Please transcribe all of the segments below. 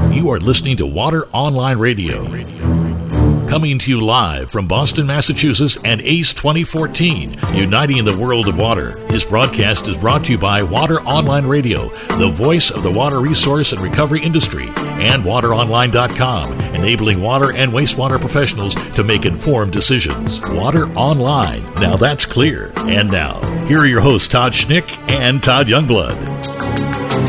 You are listening to Water Online Radio. Coming to you live from Boston, Massachusetts and ACE 2014, uniting the world of water. This broadcast is brought to you by Water Online Radio, the voice of the water resource and recovery industry, and wateronline.com, enabling water and wastewater professionals to make informed decisions. Water Online. Now that's clear. And now, here are your hosts, Todd Schnick and Todd Youngblood.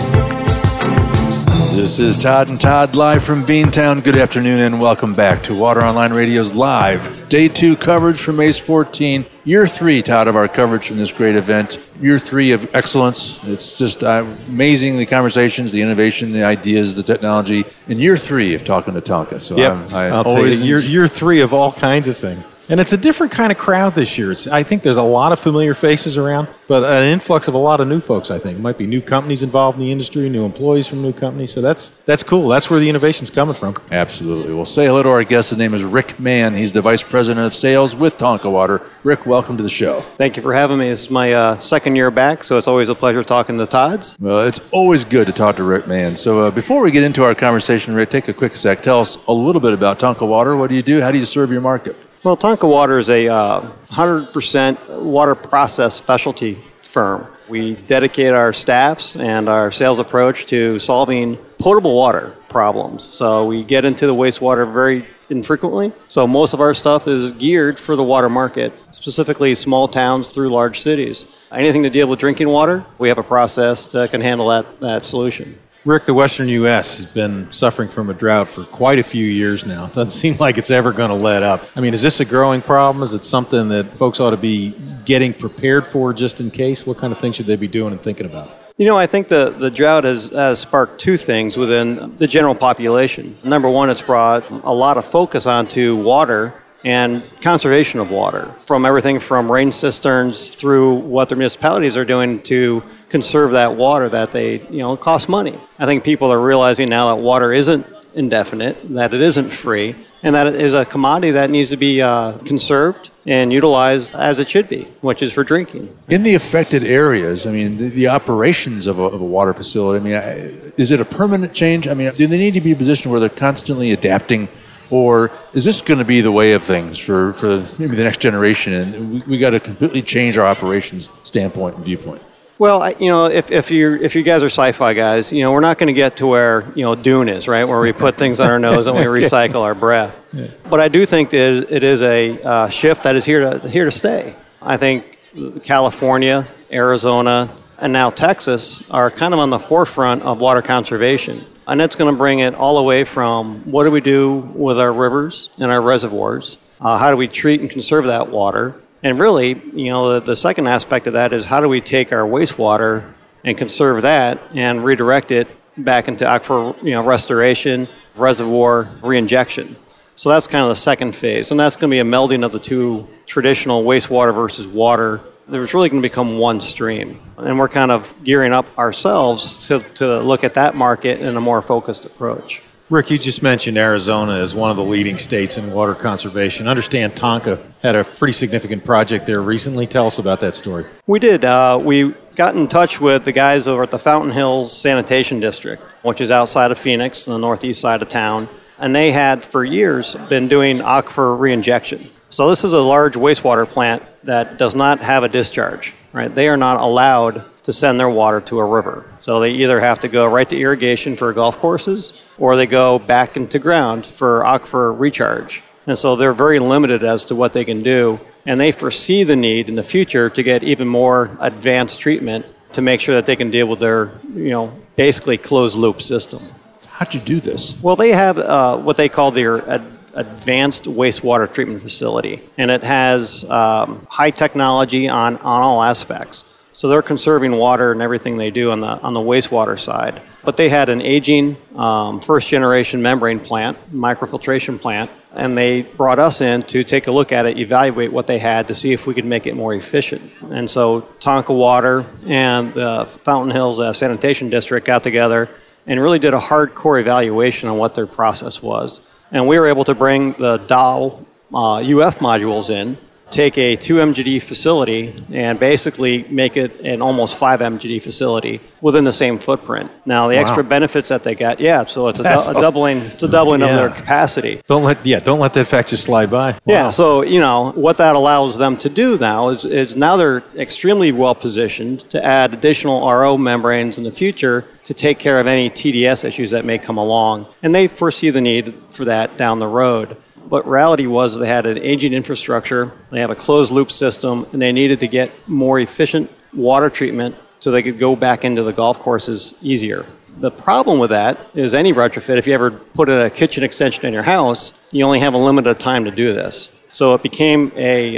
This is Todd and Todd live from Beantown. Good afternoon and welcome back to Water Online Radio's live Day 2 coverage from ACE 14. Year 3, Todd, of our coverage from this great event. Year 3 of excellence. It's just amazing, the conversations, the innovation, the ideas, the technology. And year 3 of talking to Tonka. So I'll tell you, year 3 of all kinds of things. And it's a different kind of crowd this year. I think there's a lot of familiar faces around, but an influx of a lot of new folks, I think. Might be new companies involved in the industry, new employees from new companies. So that's cool. That's where the innovation's coming from. Absolutely. Well, say hello to our guest. His name is Rick Mann. He's the Vice President of Sales with Tonka Water. Rick, welcome to the show. Thank you for having me. This is my second year back, so it's always a pleasure talking to Todds. Well, it's always good to talk to Rick Mann. So before we get into our conversation, Rick, take a quick sec. Tell us a little bit about Tonka Water. What do you do? How do you serve your market? Well, Tonka Water is a 100% water process specialty firm. We dedicate our staffs and our sales approach to solving potable water problems. So we get into the wastewater very infrequently. So most of our stuff is geared for the water market, specifically small towns through large cities. Anything to deal with drinking water, we have a process that can handle that solution. Rick, the western U.S. has been suffering from a drought for quite a few years now. It doesn't seem like it's ever going to let up. I mean, is this a growing problem? Is it something that folks ought to be getting prepared for just in case? What kind of things should they be doing and thinking about? You know, I think the drought has sparked two things within the general population. Number one, it's brought a lot of focus onto water and conservation of water, from everything from rain cisterns through what the municipalities are doing to conserve that water that it costs money. I think people are realizing now that water isn't indefinite, that it isn't free, and that it is a commodity that needs to be conserved and utilized as it should be, which is for drinking. In the affected areas, I mean, the operations of a water facility, I mean, is it a permanent change? I mean, do they need to be in a position where they're constantly adapting? Or is this going to be the way of things for maybe the next generation, and we got to completely change our operations standpoint and viewpoint? Well, if you guys are sci-fi guys, we're not going to get to where Dune is, right, where we put things on our nose and we recycle our breath. Yeah. But I do think that it is a shift that is here to stay. I think California, Arizona, and now Texas are kind of on the forefront of water conservation. And that's going to bring it all the way from what do we do with our rivers and our reservoirs? How do we treat and conserve that water? And really, the second aspect of that is how do we take our wastewater and conserve that and redirect it back into aquifer, restoration, reservoir reinjection. So that's kind of the second phase. And that's going to be a melding of the two traditional wastewater versus water. There's really going to become one stream. And we're kind of gearing up ourselves to look at that market in a more focused approach. Rick, you just mentioned Arizona as one of the leading states in water conservation. I understand Tonka had a pretty significant project there recently. Tell us about that story. We did. We got in touch with the guys over at the Fountain Hills Sanitation District, which is outside of Phoenix, on the northeast side of town. And they had, for years, been doing aquifer reinjection. So this is a large wastewater plant that does not have a discharge, right? They are not allowed to send their water to a river. So they either have to go right to irrigation for golf courses, or they go back into ground for aquifer recharge. And so they're very limited as to what they can do. And they foresee the need in the future to get even more advanced treatment to make sure that they can deal with their, basically closed loop system. How'd you do this? Well, they have what they call their advanced wastewater treatment facility, and it has high technology on all aspects. So they're conserving water and everything they do on the wastewater side. But they had an aging first-generation membrane plant, microfiltration plant, and they brought us in to take a look at it, evaluate what they had to see if we could make it more efficient. And so Tonka Water and the Fountain Hills Sanitation District got together and really did a hardcore evaluation on what their process was. And we were able to bring the Dow UF modules in take a 2 MGD facility and basically make it an almost 5 MGD facility within the same footprint. Now, the extra benefits that they got, so it's a doubling of their capacity. Don't let that fact just slide by. Wow. Yeah, so, what that allows them to do now is now they're extremely well positioned to add additional RO membranes in the future to take care of any TDS issues that may come along. And they foresee the need for that down the road. But reality was they had an aging infrastructure, they have a closed loop system, and they needed to get more efficient water treatment so they could go back into the golf courses easier. The problem with that is any retrofit, if you ever put a kitchen extension in your house, you only have a limited time to do this. So it became a,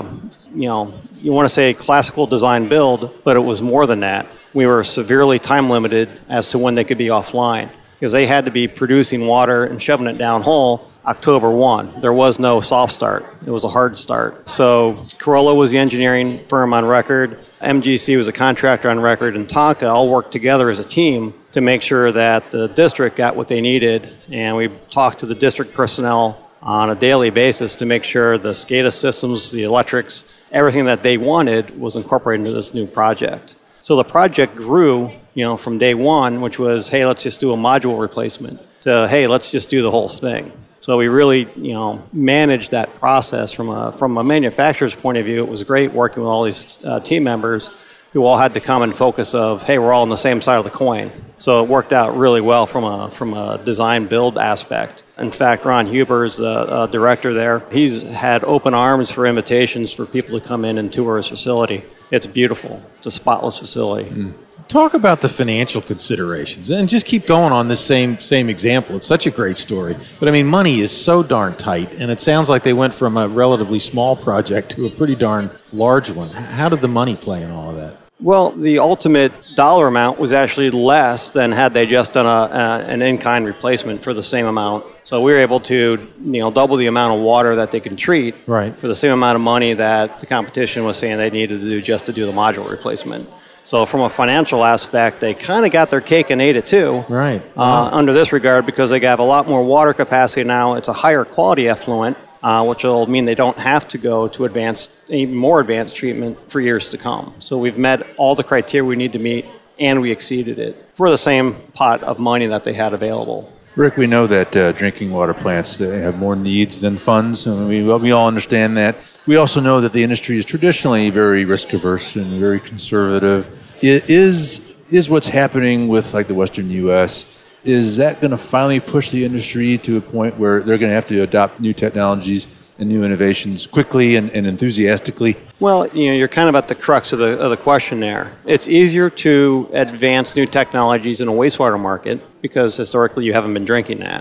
you want to say classical design build, but it was more than that. We were severely time limited as to when they could be offline because they had to be producing water and shoving it down hole October 1. There was no soft start. It was a hard start. So Corolla was the engineering firm on record. MGC was a contractor on record, and Tonka all worked together as a team to make sure that the district got what they needed. And we talked to the district personnel on a daily basis to make sure the SCADA systems, the electrics, everything that they wanted was incorporated into this new project. So the project grew, from day one, which was, hey, let's just do a module replacement, to, hey, let's just do the whole thing. So we really, managed that process from a manufacturer's point of view. It was great working with all these team members who all had the common focus of, hey, we're all on the same side of the coin. So it worked out really well from a design build aspect. In fact, Ron Huber's the director there. He's had open arms for invitations for people to come in and tour his facility. It's beautiful. It's a spotless facility. Talk about the financial considerations and just keep going on this same example. It's such a great story. But money is so darn tight, and it sounds like they went from a relatively small project to a pretty darn large one. How did the money play in all of that? Well, the ultimate dollar amount was actually less than had they just done an in-kind replacement for the same amount. So we were able to, double the amount of water that they can treat for the same amount of money that the competition was saying they needed to do just to do the module replacement. So from a financial aspect, they kind of got their cake and ate it too. Under this regard, because they have a lot more water capacity now. It's a higher quality effluent, which will mean they don't have to go to even more advanced treatment for years to come. So we've met all the criteria we need to meet, and we exceeded it for the same pot of money that they had available. Rick, we know that drinking water plants have more needs than funds. We all understand that. We also know that the industry is traditionally very risk-averse and very conservative. Is what's happening with the Western U.S., is that going to finally push the industry to a point where they're going to have to adopt new technologies and new innovations quickly and enthusiastically? Well, you're kind of at the crux of the question there. It's easier to advance new technologies in a wastewater market because historically you haven't been drinking that.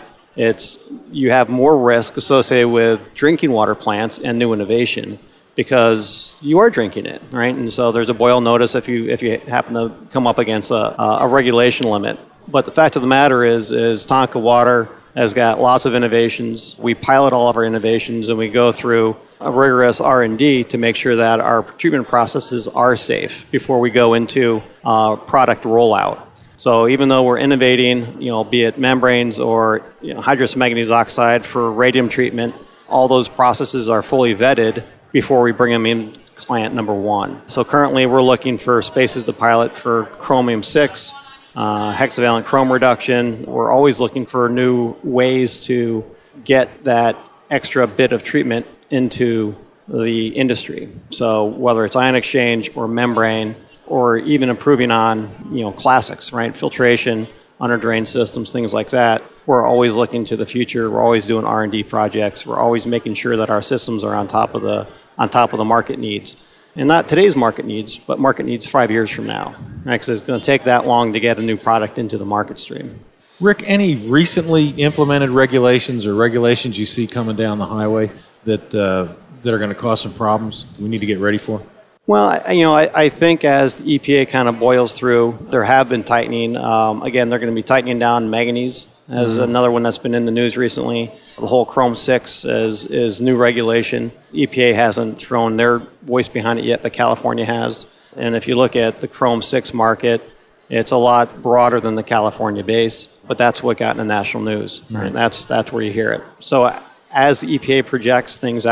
You have more risk associated with drinking water plants and new innovation because you are drinking it, right? And so there's a boil notice if you happen to come up against a regulation limit. But the fact of the matter is Tonka Water has got lots of innovations. We pilot all of our innovations, and we go through a rigorous R&D to make sure that our treatment processes are safe before we go into product rollout. So even though we're innovating, be it membranes or hydrous manganese oxide for radium treatment, all those processes are fully vetted before we bring them in client number one. So currently we're looking for spaces to pilot for chromium-6, hexavalent chrome reduction. We're always looking for new ways to get that extra bit of treatment into the industry. So whether it's ion exchange or membrane, or even improving on classics, right? Filtration, under drain systems, things like that. We're always looking to the future. We're always doing R&D projects. We're always making sure that our systems are on top of the market needs. And not today's market needs, but market needs 5 years from now, right? Because it's going to take that long to get a new product into the market stream. Rick, any recently implemented regulations or regulations you see coming down the highway that are going to cause some problems we need to get ready for? Well, I think as the EPA kind of boils through, there have been tightening. Again, they're going to be tightening down manganese as another one that's been in the news recently. The whole Chrome-6 is new regulation. EPA hasn't thrown their voice behind it yet, but California has. And if you look at the Chrome-6 market, it's a lot broader than the California base, but that's what got in the national news. Right. And that's where you hear it. So as the EPA projects things out,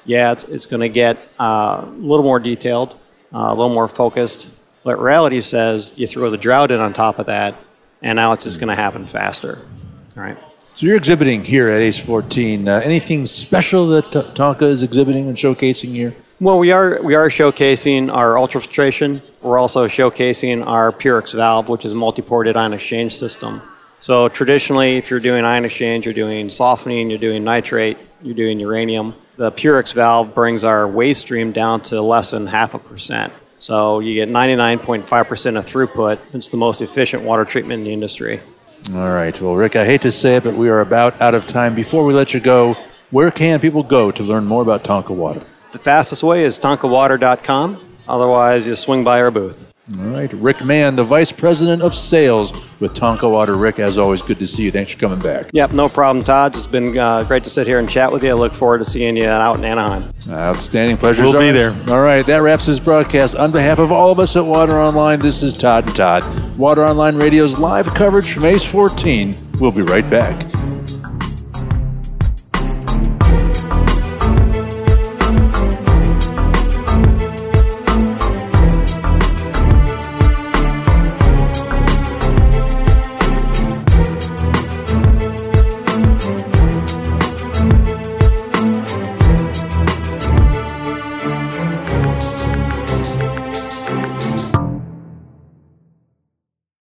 yeah, it's going to get a little more detailed, a little more focused. But reality says you throw the drought in on top of that, and now it's just going to happen faster. All right. So you're exhibiting here at ACE 14. Anything special that Tonka is exhibiting and showcasing here? Well, we are showcasing our ultrafiltration. We're also showcasing our Purex valve, which is a multi-ported ion exchange system. So traditionally, if you're doing ion exchange, you're doing softening, you're doing nitrate, you're doing uranium. The Purex valve brings our waste stream down to less than 0.5%. So you get 99.5% of throughput. It's the most efficient water treatment in the industry. All right. Well, Rick, I hate to say it, but we are about out of time. Before we let you go, where can people go to learn more about Tonka Water? The fastest way is tonkawater.com. Otherwise, you swing by our booth. All right. Rick Mann, the Vice President of Sales with Tonka Water. Rick, as always, good to see you. Thanks for coming back. Yep, no problem, Todd. It's been great to sit here and chat with you. I look forward to seeing you out in Anaheim. Outstanding. Pleasure. We'll be there. All right. That wraps this broadcast. On behalf of all of us at Water Online, this is Todd and Todd. Water Online Radio's live coverage from ACE 14. We'll be right back.